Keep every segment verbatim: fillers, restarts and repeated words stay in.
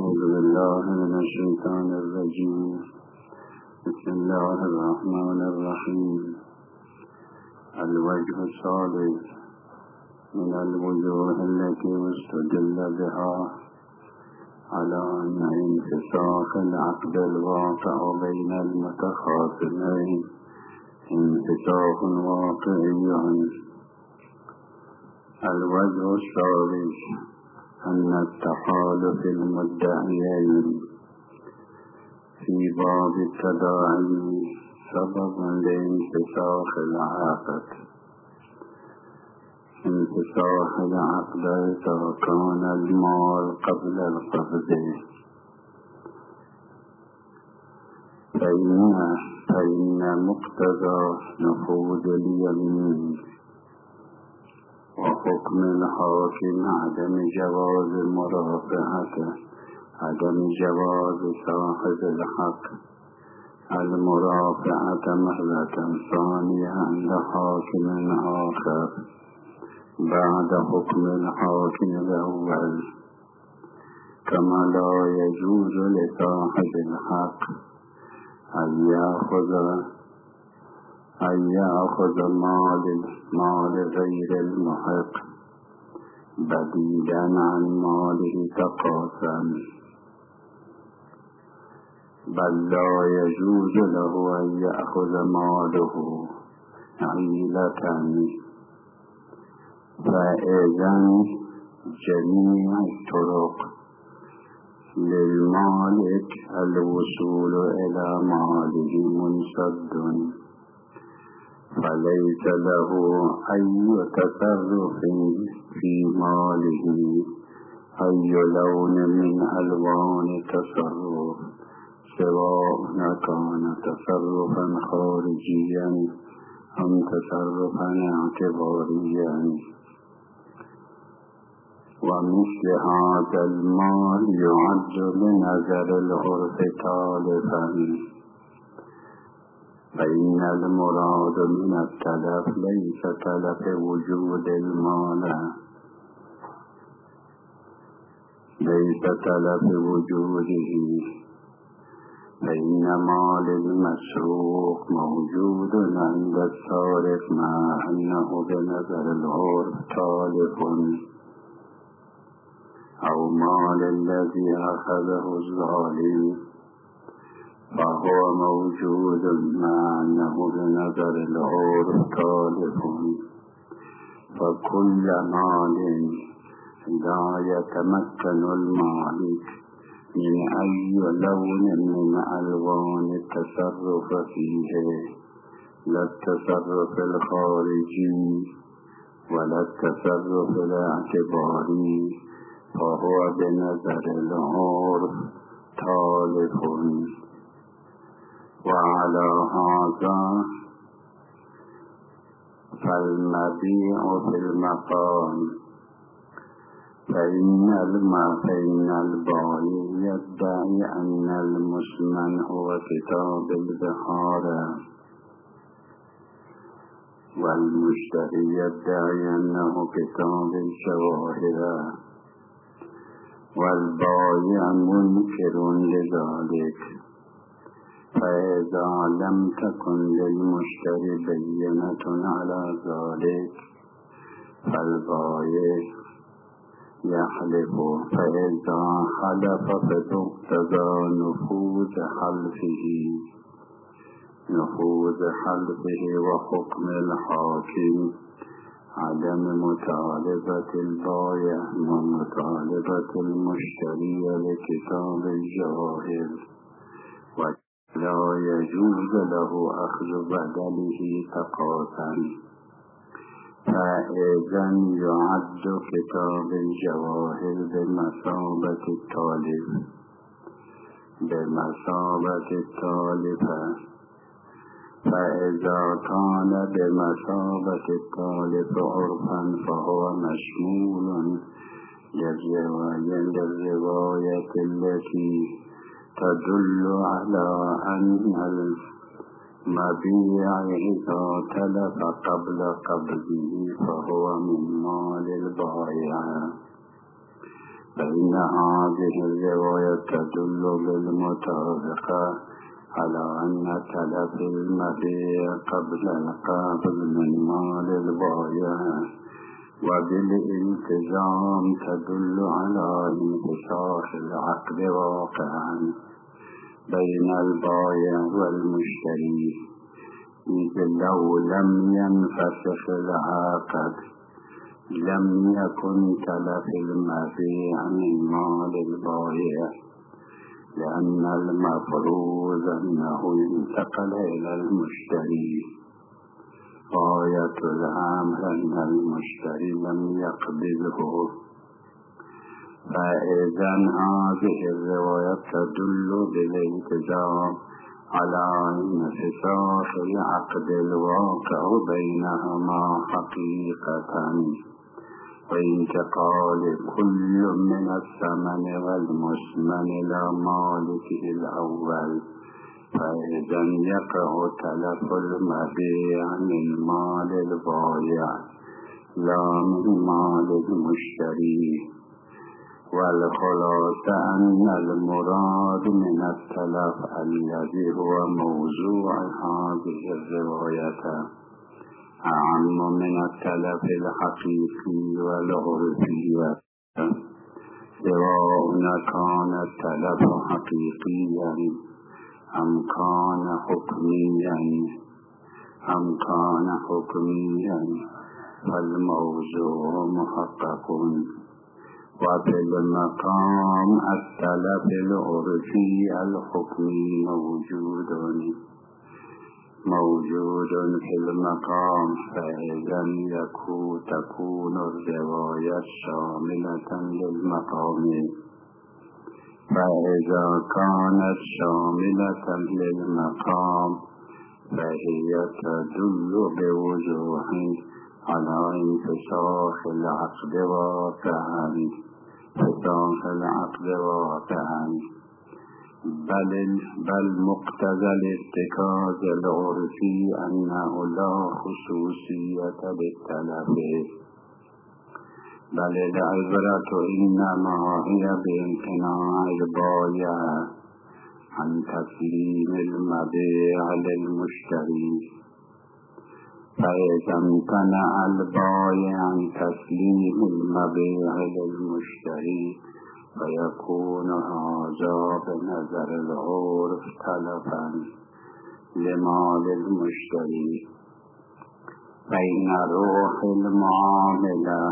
أعوذ بالله من الشيطان الرجيم. بسم الله الرحمن الرحيم. الوجه الثالث من الوجوه التي استدل بها على أن انفساخ العقد الواقع بين المتخاصمين انفساخ واقعي. الوجه الثالث أن التحالف المدعيين في باب التداعي سبب لانفساخ العقد. انفساخ العقد إذا كان المال قبل القبض فإن فإن مقتضى نفوذ اليمين وحكم الحاكم عدم جواز مرافعته عدم جواز صاحب الحق المرافعة مهلة ثانية عند حاكم آخر بعد حكم الحاكم الأول، كما لا يجوز لصاحب الحق أن يأخذ أن يأخذ مال مال غير المحق بديلا عن ماله تقاصا، بل لا يجوز له أن يأخذ ماله عيلة. فإذن جميع الطرق للمالك الوصول إلى ماله منسد، فليس له أي تصرف في ماله أي لون من ألوان التصرف، سواء كان تصرفا خارجيا أم تصرفا اعتباريا. ومثل هذا المال يعد بنظر العرف تالفا، فإن المراد من التلف ليس تلف وجود المال ليس تلف وجوده، فإن مال المسروق موجود عند السارق مع أنه بنظر العرف تالف، أو مال الذي أخذه الظالم فهو موجود مع أنه بنظر العرف تالف. فكل مال لا يتمكن المالك من أي لون من ألوان التصرف فيه، لا التصرف الخارجي ولا التصرف الاعتباري، فهو بنظر العرف تالف. وعلى هذا فالمبيع في المقام، فإن فإن البائع يدعي أن المثمن هو كتاب البحارة، والمشتري يدعي أنه كتاب الجواهر، والبائع منكر لذلك. فإذا لم تكن للمشتري بينة على ذلك فالبائع يحلف، فإذا حلف فتقتضى نفوذ حلفه نفوذ حلفه وحكم الحاكم عدم مطالبة البائع ومطالبة المشتري لكتاب الجواهر، ولا يجوز له أخذ بدله تقاطا. فإذن يعد كتاب الجواهر بمثابة التالف بمثابة التالفة فإذا كان بمثابة التالف عرفا فهو مشمول للرواية التي تدل على أن المبيع إذا تلف قبل قبضه فهو من مال البائع، فإن هذه الرواية تدل بالمطابقة على أن تلف المبيع قبل القبض من مال البائع، وبالالتزام تدل على انفساخ العقد واقعا بين البائع والمشتري، إذ لو لم ينفسخ العقد لم يكن تلف المبيع من مال البائع، لأن المفروض أنه انتقل إلى المشتري. غاية الأمر أن المشتري لم يقبضه. فإذا هذه الرواية تدل بالالتزام على انفساخ العقد الواقع بينهما حقيقة، وانتقال كل من الثمن والمثمن إلى مالكه الأول، فإذا يقع تلف المبيع من مال البائع لا من مال المشتري. والخلاصة أن المراد من التلف الذي هو موضوع هذه الرواية أعم من التلف الحقيقي والعرفي، سواء كان التلف حقيقيا أم كان حكميا أم كان حكميا فالموضوع محقق. وفي المقام التلف العرفي الحكمي موجود موجود في المقام، فإذا يكون تكون الرواية شاملة للمقام. فإذا كانت شاملة للمقام فهي تدل بوضوح على انفساخ العقد واقعا انفساخ العقد واقعا بل بل مقتضى الارتكاز العرفي أنه لا خصوصية للتلف، بل العبرة إنما هي بامتناع البائع عن تسليم المبيع للمشتري. فإذا امتنع البائع عن تسليم المبيع للمشتري فيكون هذا بنظر العرف تلفا لمال المشتري، فإن روح المعاملة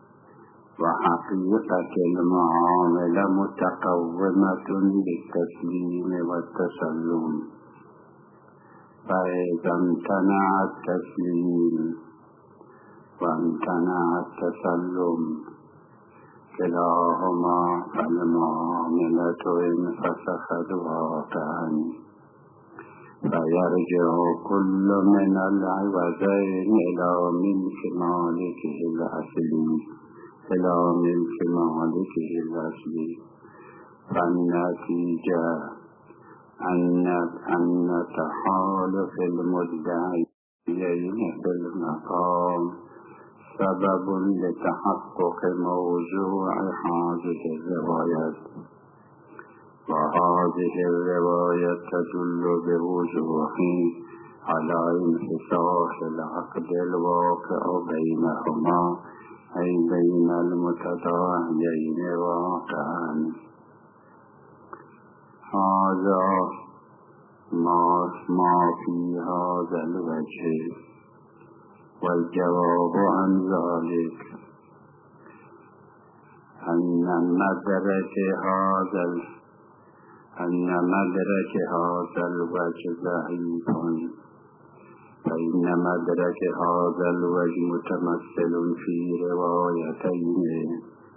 وحقيقة المعاملة متقومة بالتسليم والتسلم. فإذا امتنع التسليم وامتنع التسلم كلاهما فالمعاملة انفسخت واقعا، فيرجع كل من العوضين إلى ملك مالكه الأصلي إلى ملك مالكه الأصلي. فالنتيجة أن أن تحالف المدعيين في المقام سبب لتحقق موضوع هذه الروايات، وهذه الرواية تدل بوضوح على انفساخ العقد الواقع بينهما أي بين المتداعيين واقعا. هذا ما ما في هذا الوجه. والجواب عن ذلك أن مدرك هذا أن مدرك هذا الوجه ضعيف، فإن مدرك هذا الوجه متمثل في روايتين: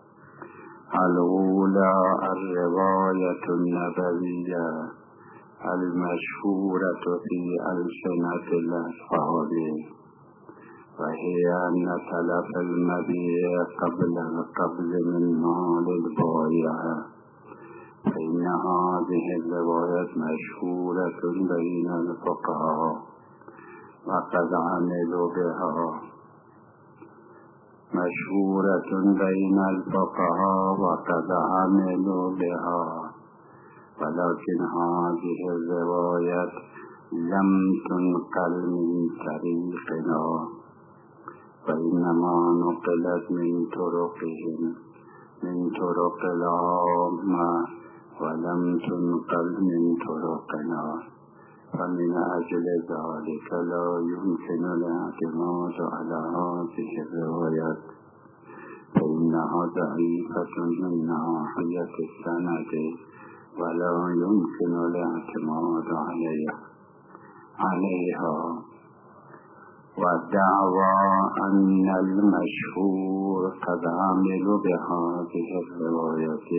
الأولى الرواية النبوية المشهورة في ألسنة الأصحاب، وهي أن تلف المبيع قبل القبض من مال البائع، فإن هذه الرواية مشهورة بين الفقهاء وقد عملوا بها. مشهورة بين الفقهاء وقد عملوا بها، ولكن هذه الرواية لم تنقل من طريقنا، فإنما نقلت من طرقهم من طرق العامة ولم تنقل من طرقنا، فمن أجل ذلك لا يمكن الاعتماد على هذه الروايات، فإنها ضعيفة من ناحية السند ولا يمكن الاعتماد عليها عليها والدعوى أن المشهور قد عمل بهذه الروايات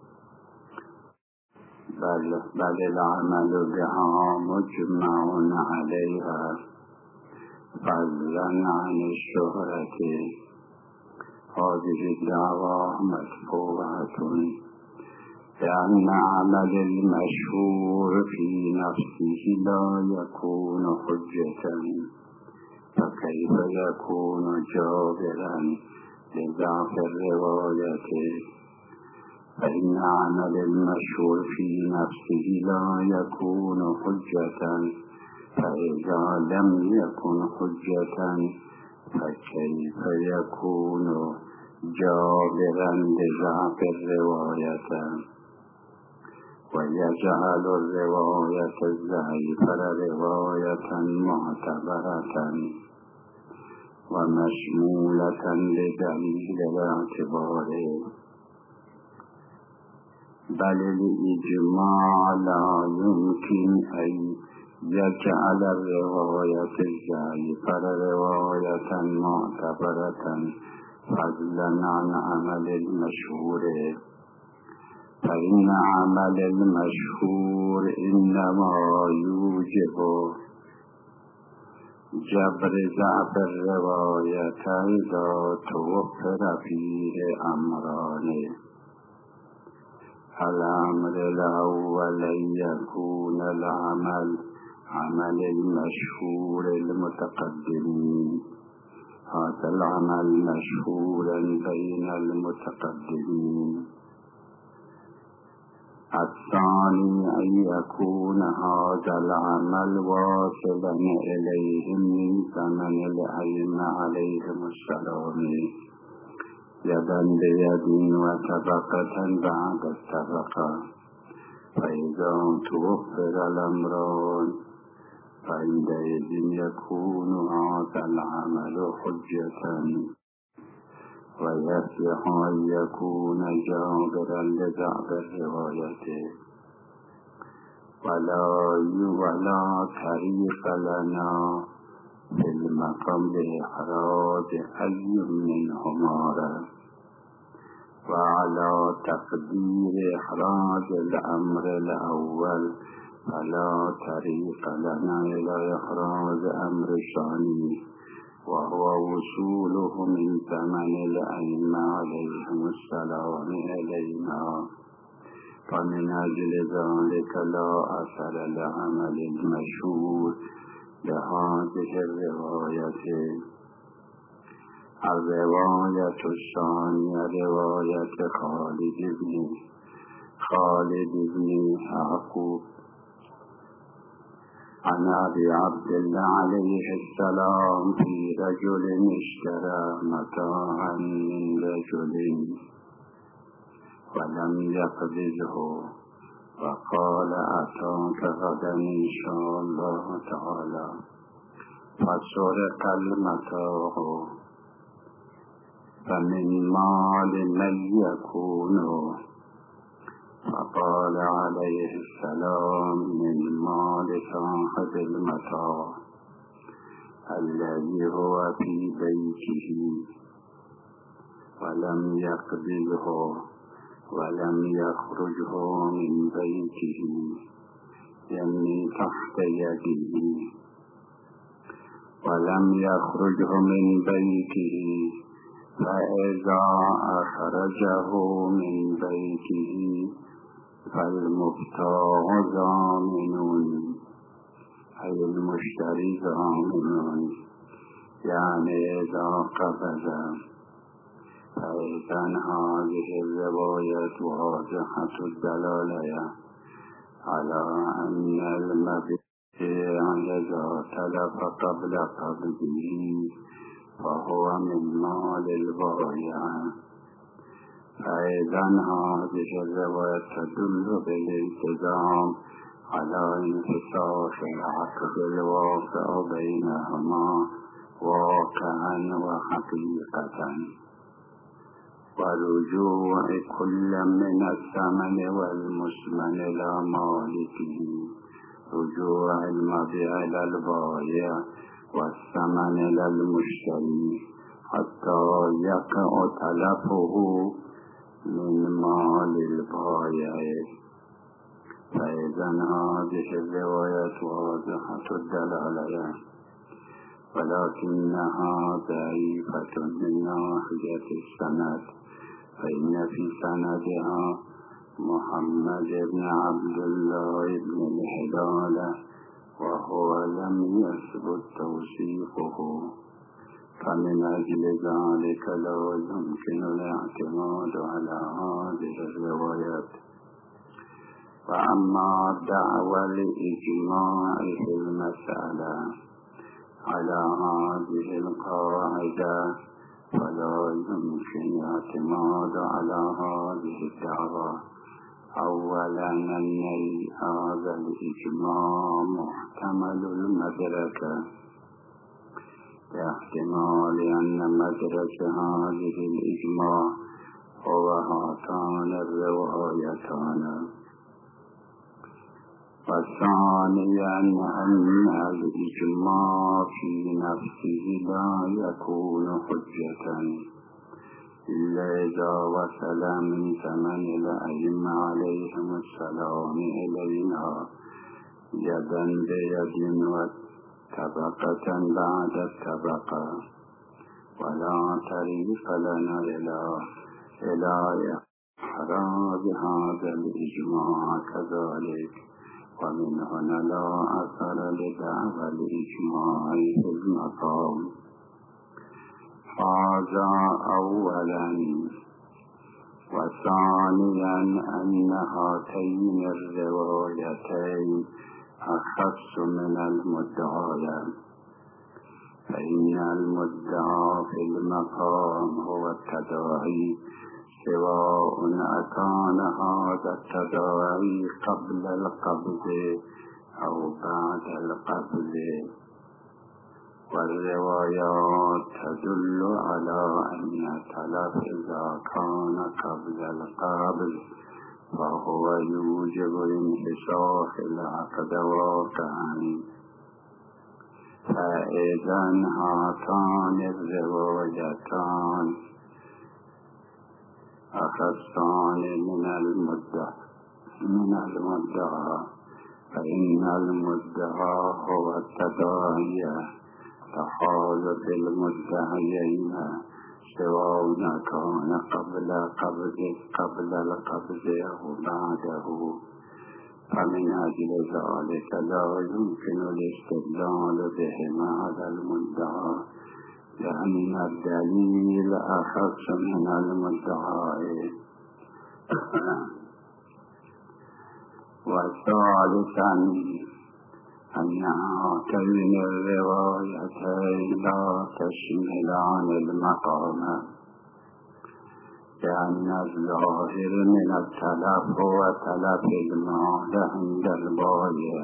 بل, بل العمل بها مجمع عليها فضلا عن الشهرة. هذه الدعوى مدفوعة لأن عمل المشهور في نفسه لا يكون حجة، فكيف يكون جابرا لضعف الرواية؟ فإن عمل المشهور في نفسه لا يكون حجة، فإذا لم يكن حجة فكيف يكون جابرا لضعف الرواية؟ ويجعل الرواية الضعيفة رواية معتبرة ومشمولة لدليل الاعتبار، بل الإجماع لا يمكن أن يجعل الرواية الضعيفة رواية معتبرة فضلا عن عمل المشهور، فإن عمل المشهور إنما يوجب جبر ضعف الرواية إذا توفر فيه أمران: الأمر الأول أن يكون العمل عمل المشهور المتقدمين، هذا العمل مشهورا بين المتقدمين. الثاني أن يكون هذا العمل واصلا إليهم من زمن الأئمة عليهم السلام يدا بيد وطبقة بعد الطبقة، فإذا توفر الأمران فعندئذ يكون هذا العمل حجة، ويصح أن يكون جابرا لضعف الرواية. ولا ولا طريق لنا في المقام لإحراز أي منهما، وعلى تقدير إحراز الأمر الأول فلا طريق لنا إلى إحراز أمر الثاني، وهو وصوله من زمن الأئمة عليهم السلام إلينا، فمن أجل ذلك لا أثر لعمل المشهور لهذه الرواية. الرواية الثانية رواية خالد بن خالد بن يعقوب عن أبي عبد الله عليه السلام في رجل اشترى متاعا من رجل ولم يقبضه، وقال أتاك غدا إن شاء الله تعالى، فسرق المتاع، فمن مال من يكون؟ فقال عليه السلام من مال صاحب المتاع الذي هو في بيته ولم يقبضه ولم يخرجه من بيته، يعني تحت يده، ولم يخرجه من بيته، فإذا أخرجه من بيته فالمبتاع ضامن، أي المشتري ضامن، يعني إذا قبض فإذا هذه الرواية واضحة الدلالة على أن المبيع إذا تلف قبل قبضه فهو من مال البائع. فإذا هذه الرواية تدل بالالتزام على انفساخ العقد الواقع بينهما واقعا وحقيقة، ورجوع كل من الثمن والمسمن إلى مالكه، رجوع المبيع إلى البائع والثمن إلى المشتري حتى يقع تلفه من مال البائع. فإذا هذه الرواية واضحة الدلالة، ولكنها ضعيفة من ناحية السند، فإن في سندها محمد بن عبد الله بن الهلال وهو لم يثبت توثيقه، فمن أجل ذلك لا يمكن الاعتماد على هذه الروايات. وأما دعوى الإجماع في المسألة على هذه القاعدة فلا يمكن الاعتماد على هذه الدعوى. أولا أن هذا الإجماع محتمل المدركة، باحتمال أن مدرك هذه الإجماع هو هاتان الروايتان. والثانيا أن الإجماع في نفسه لا يكون حجة إلا إذا وصل من زمن الأئمة عليهم السلام إلينا يدا بيد وطبقة بعد الطبقة، ولا طريق لنا إلى إلى إحراز هذا الإجماع كذلك. ومن هنا لا أثر لدعوى الإجماع في المقام. هذا أولا. وثانيا أن هاتين الروايتين أخص من المدعى، فإن المدعى في المقام هو التداعي، سواء أكان هذا التداعي قبل القبض أو بعد القبض. والروايات تدل على أن التلف إذا كان قبل القبض فهو يوجب انفساخ العقد واقعا. فإذا هاتان الروايتان أخصان من المدعى من المدعى فإن المدعى هو التداعي تحالف المدعيين، سواء كان قبل قبض قبل القبض أو بعده. فمن أجل ذلك لا يمكن الاستدلال بهما على المدعى، لأن الدليل أخص من المدعى. وثالثا أن هاتين الروايتين لا تشملان المقام، لأن الظاهر من التلف هو تلف المال عند البائع.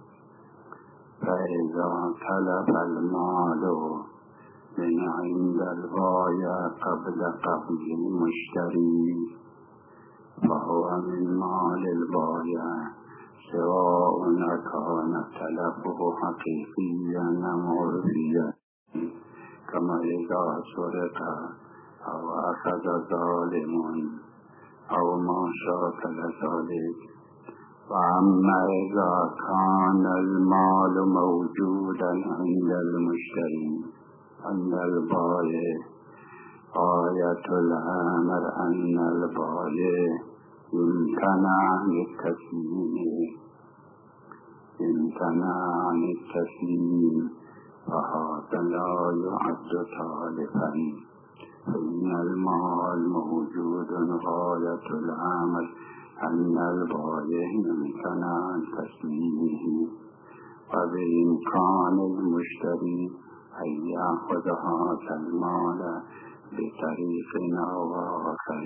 فإذا تلف المال من عند البائع قبل قبض المشتري فهو من مال البائع، سواء كان تلفه حقيقيا أم عرفيا، كما إذا سرق أو أخذ ظالم أو ما شاكل ذلك. وأما إذا كان المال موجودا عند المشتري عند البائع، آية الأمر أن البائع امتنع عن التسليم امتنع عن التسليم فهذا لا يعد تالفا، فإن المال موجود غاية العمل أن البائع يمتنع عن تسليمه، وبإمكان المشتري أن يأخذ هذا المال بطريق أو آخر،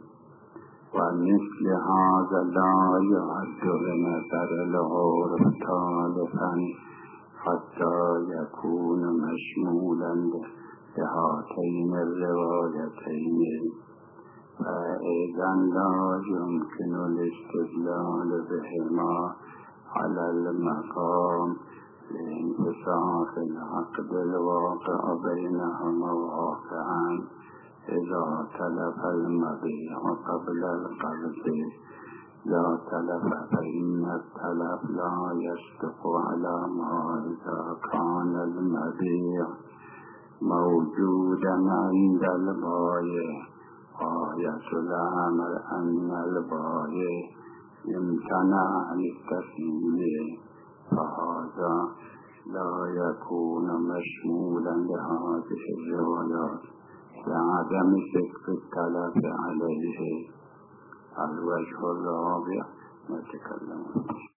ومثل هذا لا يعد بنظر العرف تالفا حتى يكون مشمولا بهاتين الروايتين، فإذا لا يمكن الاستدلال بهما على المقام لانفساخ العقد الواقع بينهما واقعا إذا تلف المبيع قبل القبض. لا تلف فإن التلف لا يصدق على ما إذا كان المبيع موجودا عند البائع. غاية الأمر أن البائع يمتنع عن التسليم، فهذا لا يكون مشمولا لهذه الروايات لعدم صدق التلف عليه. الوجه الرابع نتكلم